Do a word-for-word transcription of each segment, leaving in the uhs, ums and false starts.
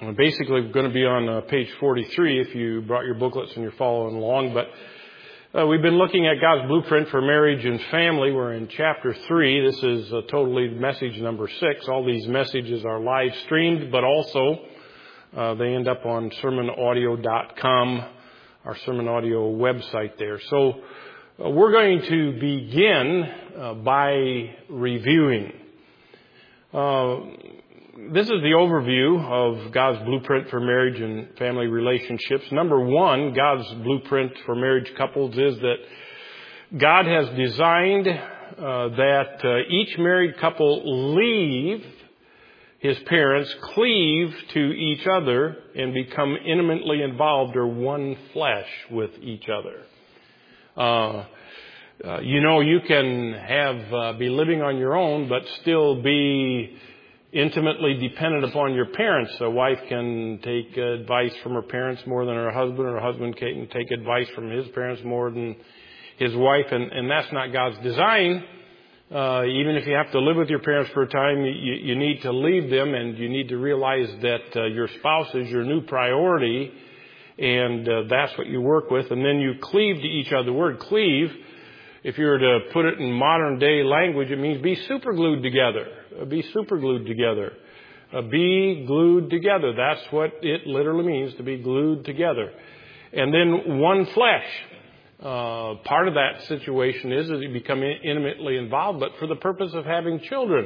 Uh, Basically, we're going to be on uh, page forty-three if you brought your booklets and you're following along. But uh, we've been looking at God's blueprint for marriage and family. We're in chapter three. This is uh, totally message number six. All these messages are live streamed, but also uh, they end up on sermon audio dot com, our sermon audio website there. So uh, we're going to begin uh, by reviewing. Uh, This is the overview of God's blueprint for marriage and family relationships. Number one, God's blueprint for marriage couples is that God has designed uh, that uh, each married couple leave his parents, cleave to each other, and become intimately involved or one flesh with each other. Uh, uh, you know, you can have uh, be living on your own, but still be intimately dependent upon your parents. A wife can take advice from her parents more than her husband, or a husband can take advice from his parents more than his wife, and, and that's not God's design. Uh, even if you have to live with your parents for a time, you, you need to leave them, and you need to realize that uh, your spouse is your new priority, and uh, that's what you work with, and then you cleave to each other. The word cleave, if you were to put it in modern day language, it means be superglued together. Be superglued together. Uh, be glued together. That's what it literally means, to be glued together. And then one flesh. Uh, part of that situation is that you become intimately involved, but for the purpose of having children.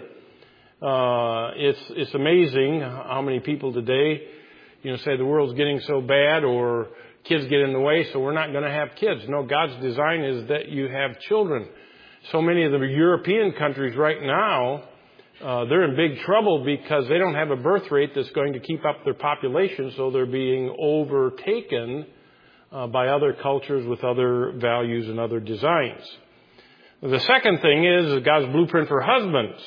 Uh, it's, it's amazing how many people today, you know, say the world's getting so bad, or kids get in the way, so we're not going to have kids. No, God's design is that you have children. So many of the European countries right now, uh, they're in big trouble because they don't have a birth rate that's going to keep up their population, so they're being overtaken uh, by other cultures with other values and other designs. The second thing is God's blueprint for husbands.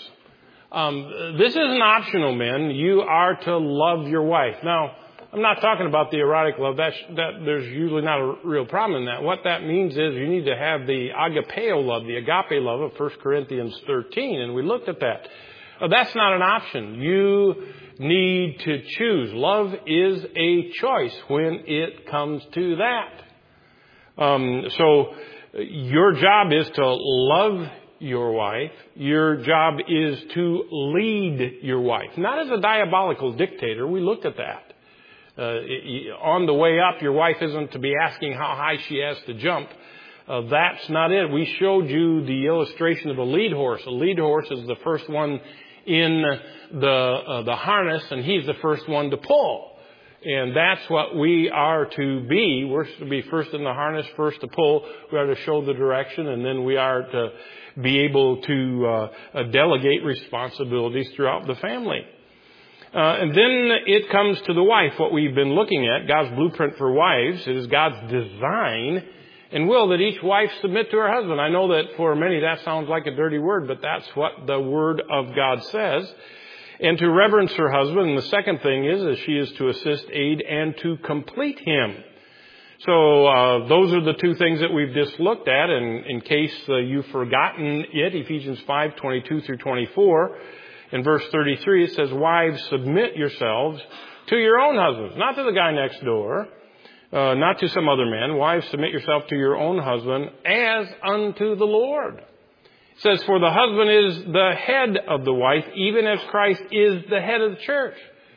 Um, this isn't optional, men. You are to love your wife. Now, I'm not talking about the erotic love. That's, that, there's usually not a real problem in that. What that means is you need to have the agapeo love, the agape love of First Corinthians thirteen, and we looked at that. Uh, that's not an option. You need to choose. Love is a choice when it comes to that. Um, so your job is to love your wife. Your job is to lead your wife, not as a diabolical dictator. We looked at that. Uh, on the way up, your wife isn't to be asking how high she has to jump. Uh, that's not it. We showed you the illustration of a lead horse. A lead horse is the first one in the uh, the harness, and he's the first one to pull. And that's what we are to be. We're to be first in the harness, first to pull. We are to show the direction, and then we are to be able to uh, delegate responsibilities throughout the family. Uh, and then it comes to the wife, what we've been looking at, God's blueprint for wives. It is God's design and will that each wife submit to her husband. I know that for many that sounds like a dirty word, but that's what the Word of God says. And to reverence her husband. And the second thing is that she is to assist, aid, and to complete him. So uh, those are the two things that we've just looked at. And in case uh, you've forgotten it, Ephesians five, twenty-two through twenty-four, in verse thirty-three, it says, wives, submit yourselves to your own husbands, not to the guy next door, uh, not to some other man. Wives, submit yourself to your own husband as unto the Lord. It says, for the husband is the head of the wife, even as Christ is the head of the church.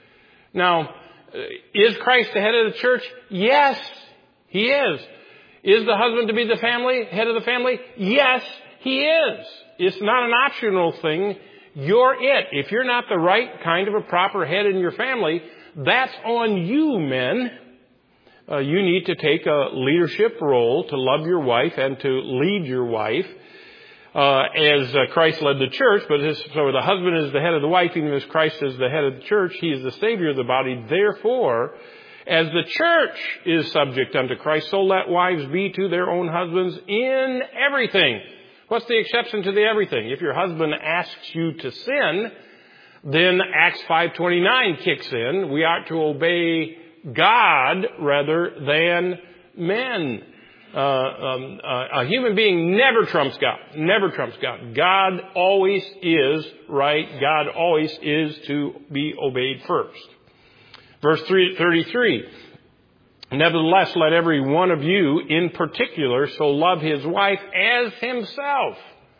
Now, is Christ the head of the church? Yes, he is. Is the husband to be the family, head of the family? Yes, he is. It's not an optional thing. You're it. If you're not the right kind of a proper head in your family, that's on you, men. Uh, you need to take a leadership role to love your wife and to lead your wife uh, as uh, Christ led the church. But his, so the husband is the head of the wife, even as Christ is the head of the church. He is the Savior of the body. Therefore, as the church is subject unto Christ, so let wives be to their own husbands in everything. What's the exception to the everything? If your husband asks you to sin, then Acts five twenty-nine kicks in. We ought to obey God rather than men. Uh, um, uh, a human being never trumps God. Never trumps God. God always is right. God always is to be obeyed first. Verse thirty-three. Nevertheless, let every one of you in particular so love his wife as himself.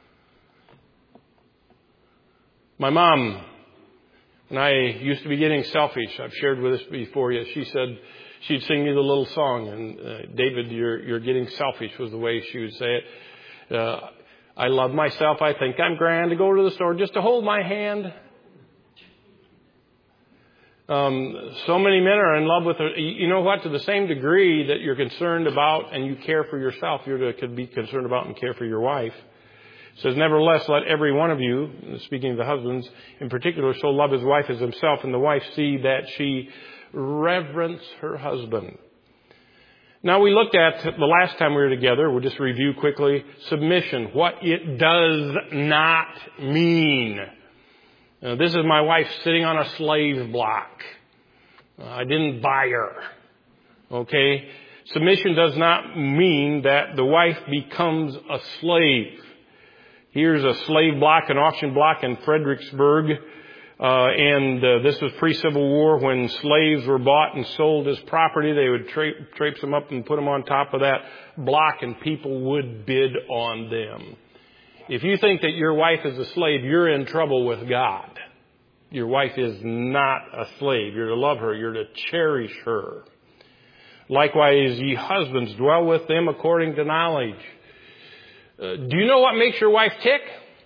My mom, when I used to be getting selfish, I've shared with this before you, she said she'd sing me the little song, and uh, David, you're, you're getting selfish was the way she would say it. Uh, I love myself. I think I'm grand to go to the store just to hold my hand. Um, so many men are in love with her. You know what? To the same degree that you're concerned about and you care for yourself, you're to be concerned about and care for your wife. It says, nevertheless, let every one of you, speaking of the husbands in particular, so love his wife as himself, and the wife see that she reverence her husband. Now, we looked at the last time we were together, we'll just review quickly, submission, what it does not mean. Now, this is my wife sitting on a slave block. Uh, I didn't buy her. Okay? Submission does not mean that the wife becomes a slave. Here's a slave block, an auction block in Fredericksburg. Uh, and uh, this was pre-Civil War when slaves were bought and sold as property. They would tra- traipse them up and put them on top of that block, and people would bid on them. If you think that your wife is a slave, you're in trouble with God. Your wife is not a slave. You're to love her. You're to cherish her. Likewise, ye husbands, dwell with them according to knowledge. Uh, do you know what makes your wife tick?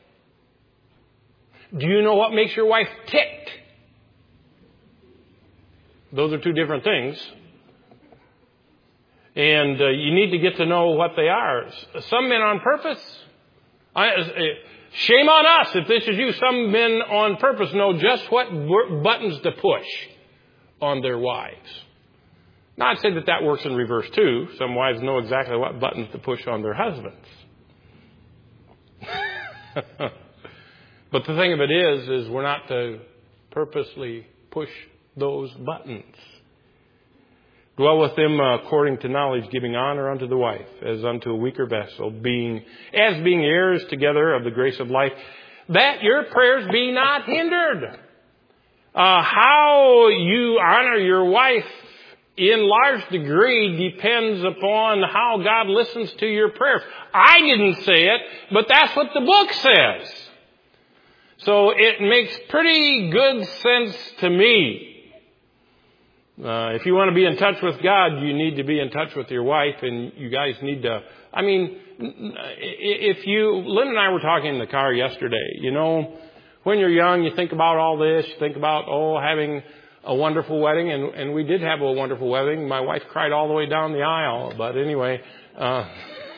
Do you know what makes your wife ticked? Those are two different things. And uh, you need to get to know what they are. Some men on purpose... I, shame on us if this is you. Some men on purpose know just what buttons to push on their wives. Now, I'd say that that works in reverse too. Some wives know exactly what buttons to push on their husbands. But the thing of it is, is we're not to purposely push those buttons. Dwell with them according to knowledge, giving honor unto the wife as unto a weaker vessel, being as being heirs together of the grace of life, that your prayers be not hindered. Uh, how you honor your wife in large degree depends upon how God listens to your prayers. I didn't say it, but that's what the book says. So it makes pretty good sense to me. Uh, if you want to be in touch with God, you need to be in touch with your wife, and you guys need to, I mean, if you, Lynn and I were talking in the car yesterday, you know, when you're young, you think about all this, you think about, oh, having a wonderful wedding, and, and we did have a wonderful wedding. My wife cried all the way down the aisle, but anyway, uh,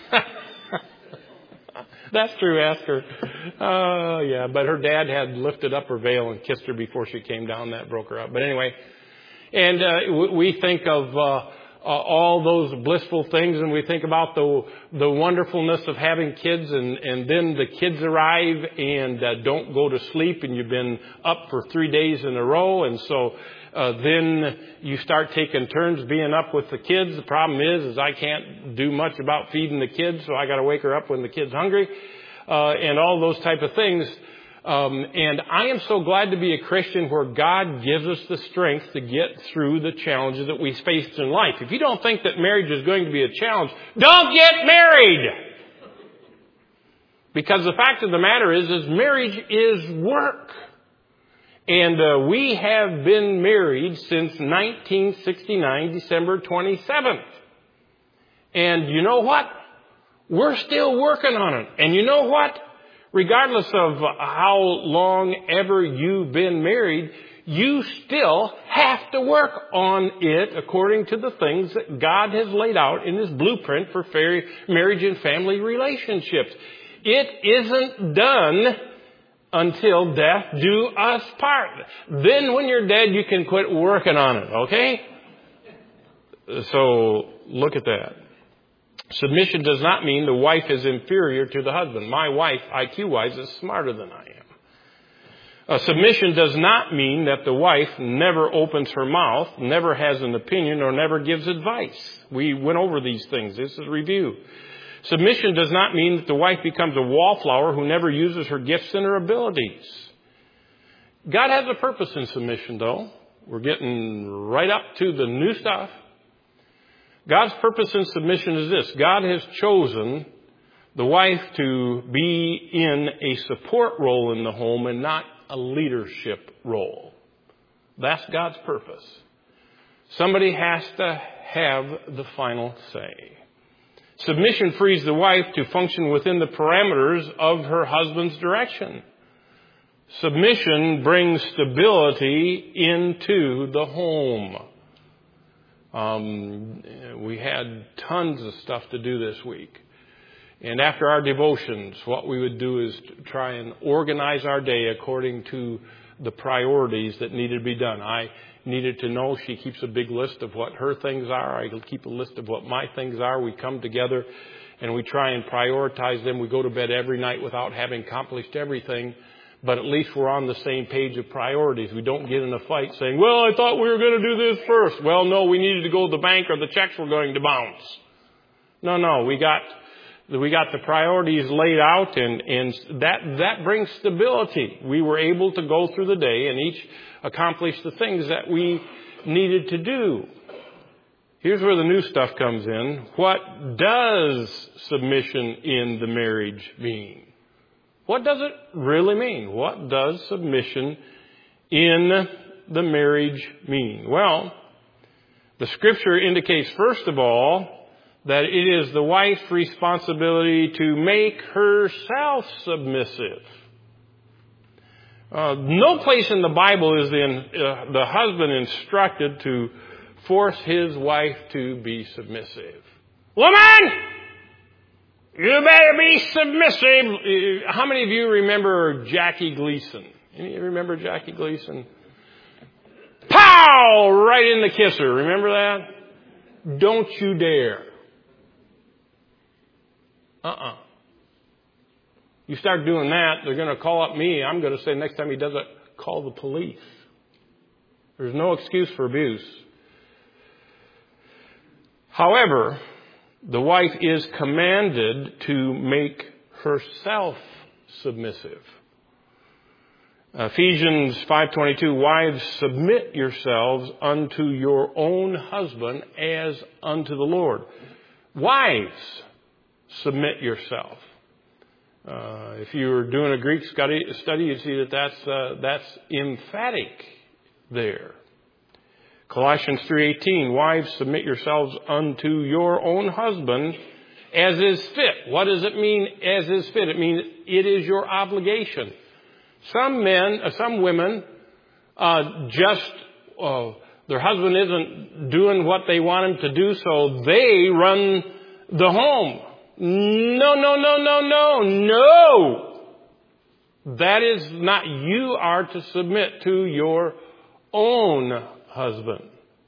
that's true, ask her. Oh, uh, yeah, but her dad had lifted up her veil and kissed her before she came down. That broke her up. But anyway, and uh, we think of uh, uh, all those blissful things, and we think about the the wonderfulness of having kids, and, and then the kids arrive and uh, don't go to sleep, and you've been up for three days in a row, and so uh, then you start taking turns being up with the kids. The problem is, is I can't do much about feeding the kids, so I got to wake her up when the kid's hungry, uh, and all those type of things. Um, and I am so glad to be a Christian where God gives us the strength to get through the challenges that we face in life. If you don't think that marriage is going to be a challenge, don't get married! Because the fact of the matter is, is marriage is work. And uh, we have been married since nineteen sixty-nine, December twenty-seventh. And you know what? We're still working on it. And you know what? Regardless of how long ever you've been married, you still have to work on it according to the things that God has laid out in His blueprint for marriage and family relationships. It isn't done until death do us part. Then when you're dead, you can quit working on it, okay? So look at that. Submission does not mean the wife is inferior to the husband. My wife, I Q-wise, is smarter than I am. Uh, submission does not mean that the wife never opens her mouth, never has an opinion, or never gives advice. We went over these things. This is a review. Submission does not mean that the wife becomes a wallflower who never uses her gifts and her abilities. God has a purpose in submission, though. We're getting right up to the new stuff. God's purpose in submission is this. God has chosen the wife to be in a support role in the home and not a leadership role. That's God's purpose. Somebody has to have the final say. Submission frees the wife to function within the parameters of her husband's direction. Submission brings stability into the home. Um, we had tons of stuff to do this week. And after our devotions, what we would do is try and organize our day according to the priorities that needed to be done. I needed to know. She keeps a big list of what her things are. I keep a list of what my things are. We come together and we try and prioritize them. We go to bed every night without having accomplished everything, but at least we're on the same page of priorities. We don't get in a fight saying, well, I thought we were going to do this first. Well, no, we needed to go to the bank or the checks were going to bounce. No, no, we got we got the priorities laid out, and, and that that brings stability. We were able to go through the day and each accomplish the things that we needed to do. Here's where the new stuff comes in. What does submission in the marriage mean? What does it really mean? What does submission in the marriage mean? Well, the scripture indicates, first of all, that it is the wife's responsibility to make herself submissive. Uh, no place in the Bible is in, uh, the husband instructed to force his wife to be submissive. Woman! You better be submissive. How many of you remember Jackie Gleason? Any of you remember Jackie Gleason? Pow! Right in the kisser. Remember that? Don't you dare. Uh-uh. You start doing that, they're going to call up me. I'm going to say next time he does it, call the police. There's no excuse for abuse. However, the wife is commanded to make herself submissive. Ephesians five twenty-two, wives, submit yourselves unto your own husband as unto the Lord. Wives, submit yourself. Uh, if you were doing a Greek study, study you'd see that that's, uh, that's emphatic there. Colossians three eighteen, wives, submit yourselves unto your own husband as is fit. What does it mean, as is fit? It means it is your obligation. Some men, uh, some women, uh, just, uh, their husband isn't doing what they want him to do, so they run the home. No, no, no, no, no, no. That is not, you are to submit to your own husband.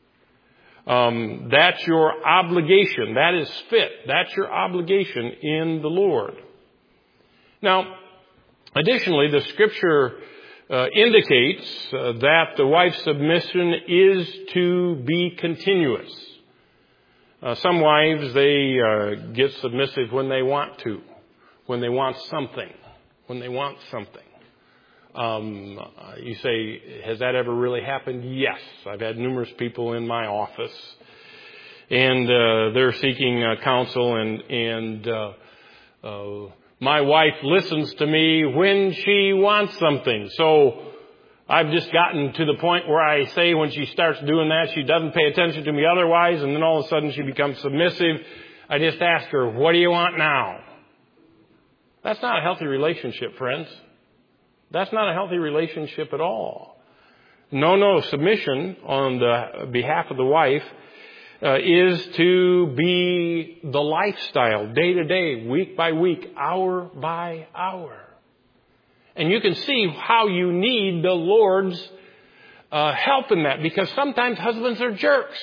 Um, that's your obligation. That is fit. That's your obligation in the Lord. Now, additionally, the scripture uh, indicates uh, that the wife's submission is to be continuous. Uh, some wives, they uh, get submissive when they want to, when they want something, when they want something. Um, you say, has that ever really happened? Yes. I've had numerous people in my office, and uh, they're seeking uh, counsel, and, and uh, uh, my wife listens to me when she wants something. So I've just gotten to the point where I say when she starts doing that, she doesn't pay attention to me otherwise, and then all of a sudden she becomes submissive. I just ask her, what do you want now? That's not a healthy relationship, friends. That's not a healthy relationship at all. No, no, submission on the behalf of the wife uh, is to be the lifestyle, day to day, week by week, hour by hour. And you can see how you need the Lord's uh, help in that, because sometimes husbands are jerks.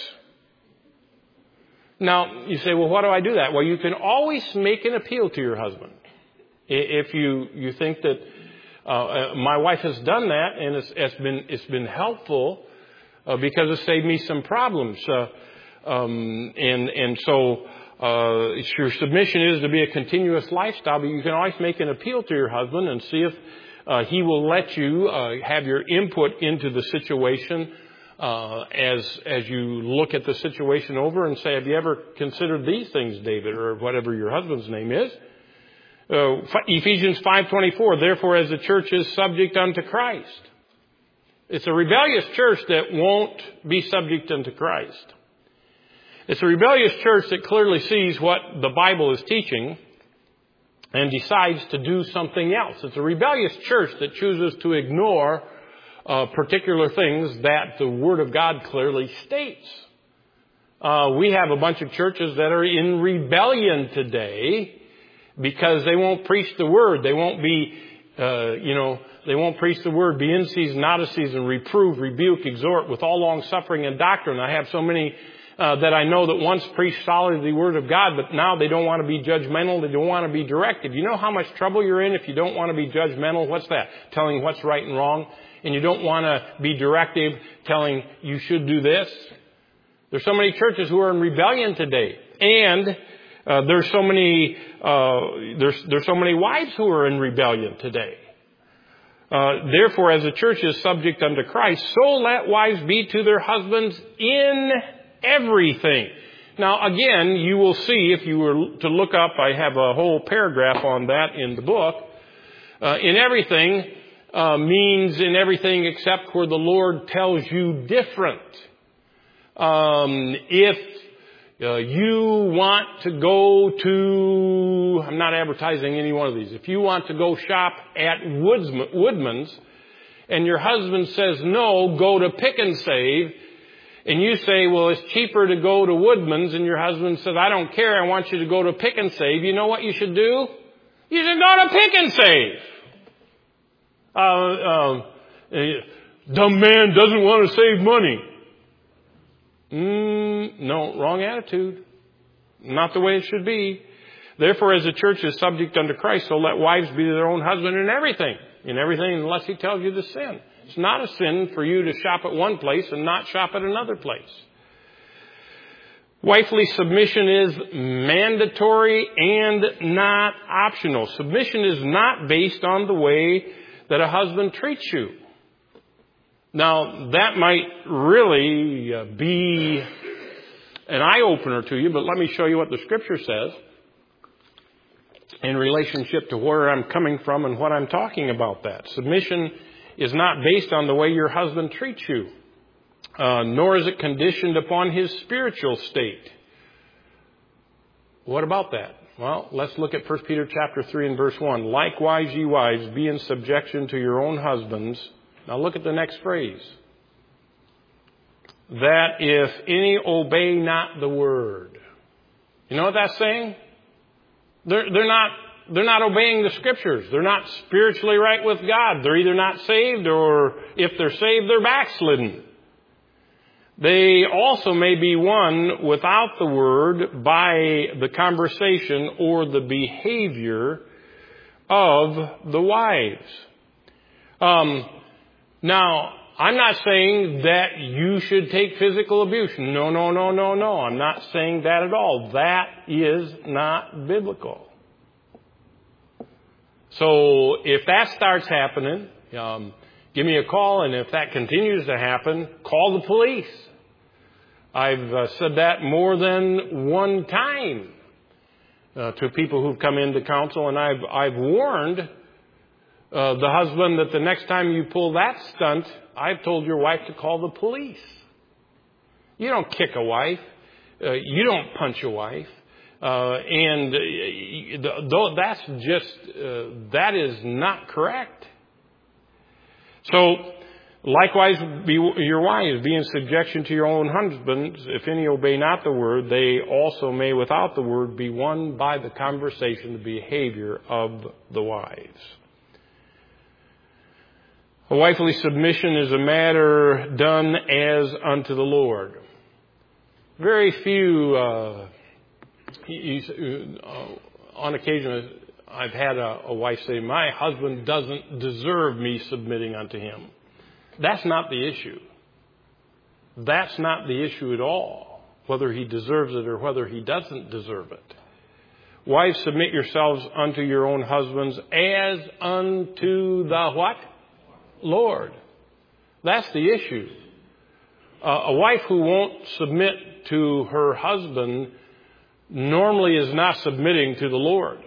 Now, you say, well, why do I do that? Well, you can always make an appeal to your husband. If you, you think that uh, my wife has done that and it's, it's been it's been helpful uh, because it saved me some problems. Uh, um, and, and so uh, your submission is to be a continuous lifestyle, but you can always make an appeal to your husband and see if Uh, he will let you uh, have your input into the situation uh, as as you look at the situation over and say, have you ever considered these things, David, or whatever your husband's name is? Uh, Ephesians five twenty-four, therefore as the church is subject unto Christ. It's a rebellious church that won't be subject unto Christ. It's a rebellious church that clearly sees what the Bible is teaching and decides to do something else. It's a rebellious church that chooses to ignore uh, particular things that the Word of God clearly states. Uh, we have a bunch of churches that are in rebellion today because they won't preach the Word. They won't be, uh, you know, they won't preach the Word, be in season, out of season, reprove, rebuke, exhort with all long suffering and doctrine. I have so many Uh, that I know that once preached solidly the Word of God, but now they don't want to be judgmental. They don't want to be directive. You know how much trouble you're in if you don't want to be judgmental? What's that? Telling what's right and wrong. And you don't want to be directive, telling you should do this. There's so many churches who are in rebellion today. And uh, there's so many uh, there's there's so many wives who are in rebellion today. Uh, therefore, as the church is subject unto Christ, so let wives be to their husbands in everything. Now, again, you will see, if you were to look up, I have a whole paragraph on that in the book. Uh, in everything uh, means in everything except where the Lord tells you different. Um, if uh, you want to go to, I'm not advertising any one of these. If you want to go shop at Woodsman, Woodman's and your husband says, no, go to Pick and Save, and you say, well, it's cheaper to go to Woodman's, and your husband says, I don't care, I want you to go to Pick and Save. You know what you should do? You should go to Pick and Save. Uh, uh, dumb man doesn't want to save money. Mm, no, wrong attitude. Not the way it should be. Therefore, as the church is subject unto Christ, so let wives be to their own husband in everything. In everything, unless he tells you to sin. It's not a sin for you to shop at one place and not shop at another place. Wifely submission is mandatory and not optional. Submission is not based on the way that a husband treats you. Now, that might really uh, be an eye-opener to you, but let me show you what the Scripture says in relationship to where I'm coming from and what I'm talking about that. Submission is not based on the way your husband treats you, uh, nor is it conditioned upon his spiritual state. What about that? Well, let's look at First Peter chapter three and verse one. Likewise, ye wives, be in subjection to your own husbands. Now look at the next phrase. That if any obey not the word. You know what that's saying? They're, they're not They're not obeying the Scriptures. They're not spiritually right with God. They're either not saved, or if they're saved, they're backslidden. They also may be won without the word by the conversation or the behavior of the wives. Um, now, I'm not saying that you should take physical abuse. No, no, no, no, no. I'm not saying that at all. That is not biblical. So if that starts happening, um, give me a call, and if that continues to happen, call the police. I've uh, said that more than one time uh, to people who've come into counsel, and I've I've warned uh, the husband that the next time you pull that stunt, I've told your wife to call the police. You don't kick a wife. Uh, you don't punch a wife. Uh, and uh, though that's just, uh, that is not correct. So, likewise, be your wives, be in subjection to your own husbands. If any obey not the word, they also may without the word be won by the conversation, the behavior of the wives. A wifely submission is a matter done as unto the Lord. Very few... Uh, He, uh, on occasion, I've had a, a wife say, my husband doesn't deserve me submitting unto him. That's not the issue. That's not the issue at all, whether he deserves it or whether he doesn't deserve it. Wives, submit yourselves unto your own husbands as unto the what? Lord. That's the issue. Uh, a wife who won't submit to her husband normally is not submitting to the Lord.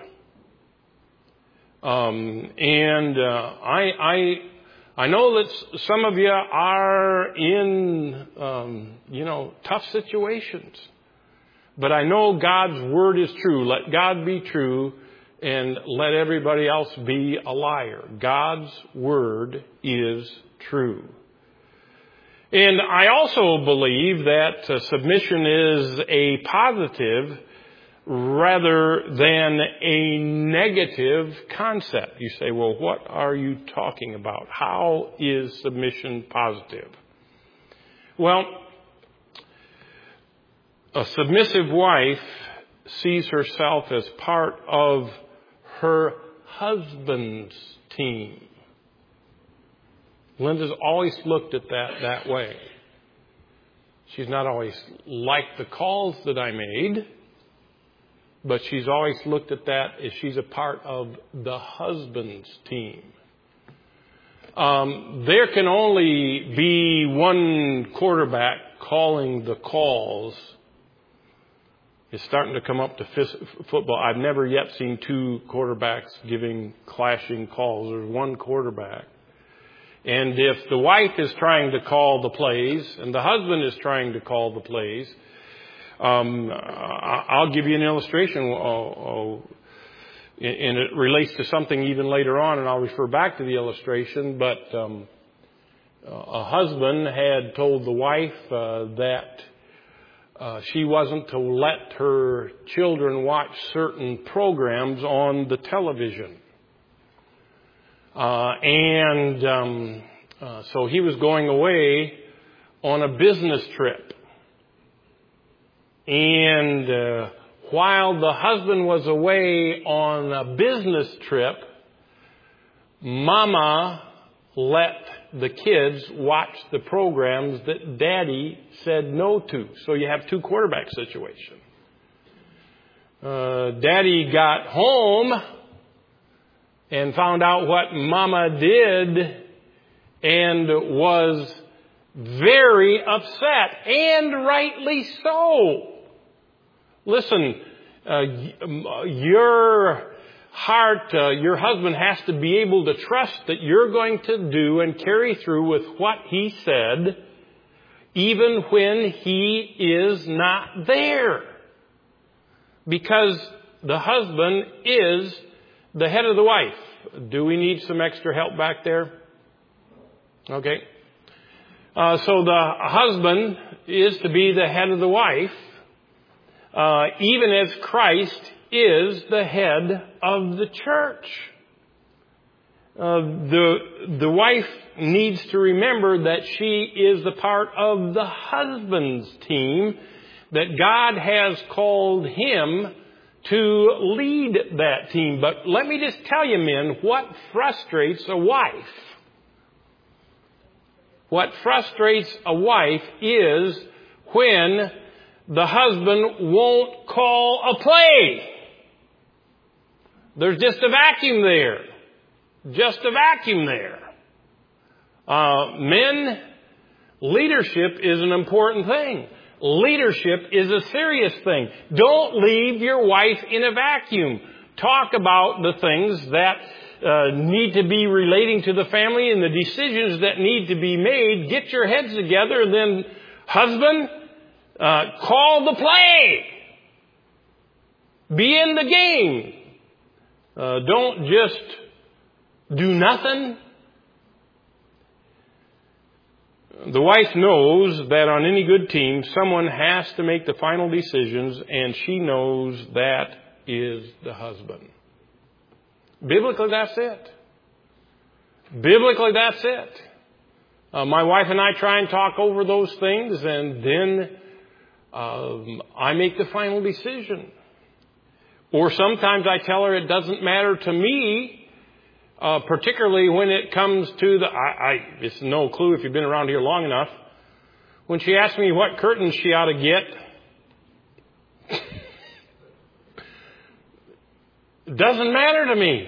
Um, and uh, I, I, I know that some of you are in, um, you know, tough situations. But I know God's word is true. Let God be true and let everybody else be a liar. God's word is true. And I also believe that uh, submission is a positive rather than a negative concept. You say, well, what are you talking about? How is submission positive? Well, a submissive wife sees herself as part of her husband's team. Linda's always looked at that that way. She's not always liked the calls that I made, but she's always looked at that as she's a part of the husband's team. Um, there can only be one quarterback calling the calls. It's starting to come up to football. I've never yet seen two quarterbacks giving clashing calls. There's one quarterback. And if the wife is trying to call the plays and the husband is trying to call the plays, um, I'll give you an illustration. And it relates to something even later on, and I'll refer back to the illustration. But um, a husband had told the wife uh, that Uh, she wasn't to let her children watch certain programs on the television. Uh, and um, uh, so he was going away on a business trip. And uh, while the husband was away on a business trip, Mama let the kids watch the programs that Daddy said no to. So you have two quarterback situation. Uh, Daddy got home and found out what Mama did and was very upset, and rightly so. Listen, uh, your heart, uh, your husband has to be able to trust that you're going to do and carry through with what he said, even when he is not there. Because the husband is the head of the wife. Do we need some extra help back there? Okay. Uh, so the husband is to be the head of the wife, uh, even as Christ is the head of the church. Uh, the, the wife needs to remember that she is the part of the husband's team, that God has called him to lead that team. But let me just tell you, men, what frustrates a wife? What frustrates a wife is when the husband won't call a play. There's just a vacuum there. Just a vacuum there. Uh, men, leadership is an important thing. Leadership is a serious thing. Don't leave your wife in a vacuum. Talk about the things that uh, need to be relating to the family and the decisions that need to be made. Get your heads together, and then, husband, uh, call the play. Be in the game. Uh, don't just do nothing. The wife knows that on any good team, someone has to make the final decisions, and she knows that is the husband. Biblically, that's it. Biblically, that's it. Uh, my wife and I try and talk over those things, and then um, I make the final decision. Or sometimes I tell her it doesn't matter to me, uh, particularly when it comes to the, I, I, it's no clue if you've been around here long enough. When she asks me what curtains she ought to get, it doesn't matter to me.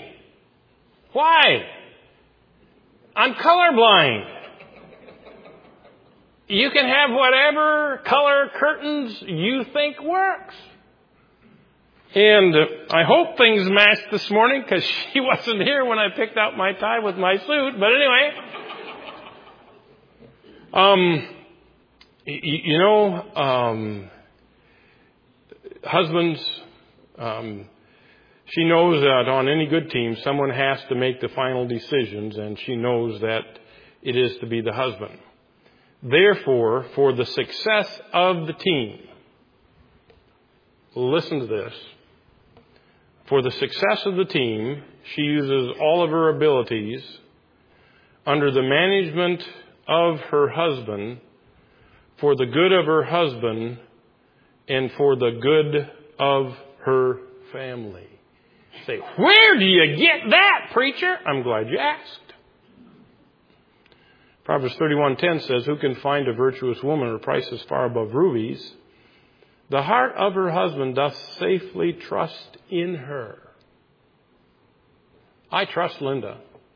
Why? I'm colorblind. You can have whatever color curtains you think works. And I hope things matched this morning because she wasn't here when I picked out my tie with my suit. But anyway, um, you know, um, husbands, um, she knows that on any good team, someone has to make the final decisions, and she knows that it is to be the husband. Therefore, for the success of the team, listen to this. For the success of the team, she uses all of her abilities under the management of her husband for the good of her husband and for the good of her family. Say, where do you get that, preacher? I'm glad you asked. Proverbs thirty-one ten says, who can find a virtuous woman? Her price is far above rubies. The heart of her husband doth safely trust in her. I trust Linda.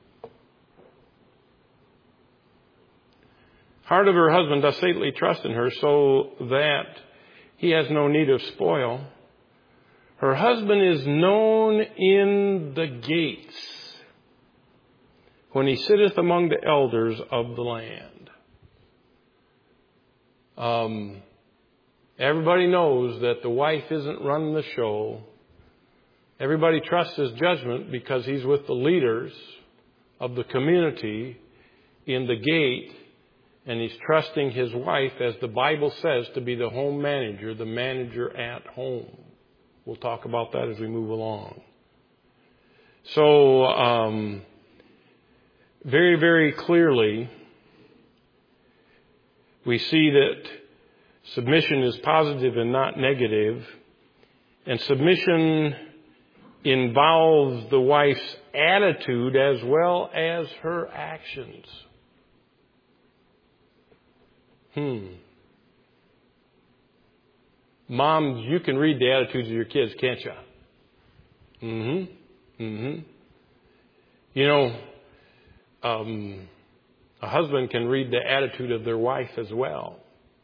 Heart of her husband doth safely trust in her, so that he has no need of spoil. Her husband is known in the gates when he sitteth among the elders of the land. Um, everybody knows that the wife isn't running the show. Everybody trusts his judgment because he's with the leaders of the community in the gate, and he's trusting his wife, as the Bible says, to be the home manager, the manager at home. We'll talk about that as we move along. So, um, very, very clearly, we see that submission is positive and not negative. And submission involves the wife's attitude as well as her actions. Hmm. Moms, you can read the attitudes of your kids, can't you? Mm-hmm. Mm-hmm. You know, um, a husband can read the attitude of their wife as well.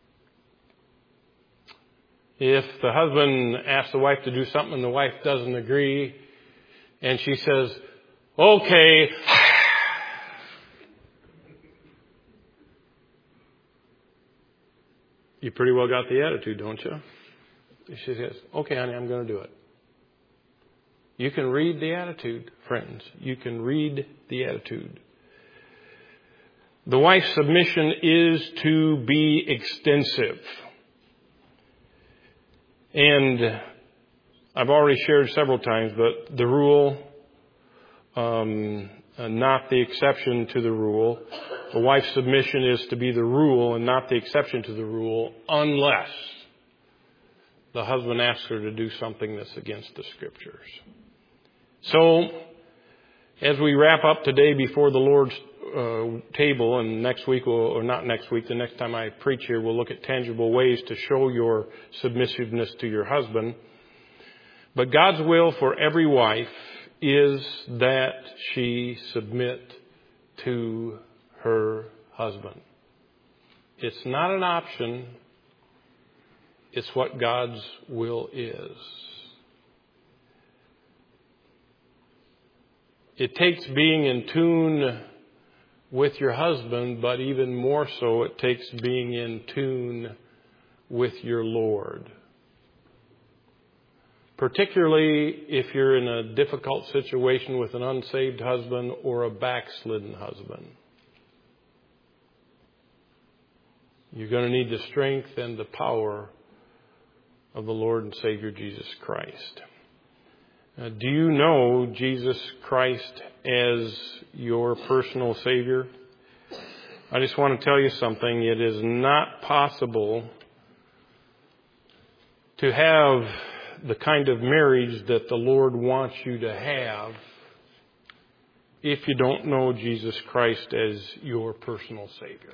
If the husband asks the wife to do something and the wife doesn't agree, and she says, okay, you pretty well got the attitude, don't you? She says, okay, honey, I'm going to do it. You can read the attitude, friends. You can read the attitude. The wife's submission is to be extensive. And I've already shared several times, but the rule, um, not the exception to the rule. The wife's submission is to be the rule and not the exception to the rule, unless the husband asks her to do something that's against the Scriptures. So, as we wrap up today before the Lord's uh, table, and next week, we'll, or not next week, the next time I preach here, we'll look at tangible ways to show your submissiveness to your husband. But God's will for every wife is that she submit to her husband. It's not an option. It's what God's will is. It takes being in tune with your husband, but even more so, it takes being in tune with your Lord. Particularly if you're in a difficult situation with an unsaved husband or a backslidden husband. You're going to need the strength and the power of the Lord and Savior Jesus Christ. Uh, do you know Jesus Christ as your personal Savior? I just want to tell you something. It is not possible to have the kind of marriage that the Lord wants you to have if you don't know Jesus Christ as your personal Savior.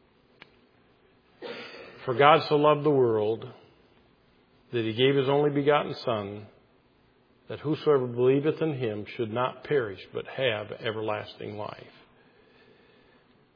For God so loved the world that He gave His only begotten Son, that whosoever believeth in Him should not perish but have everlasting life.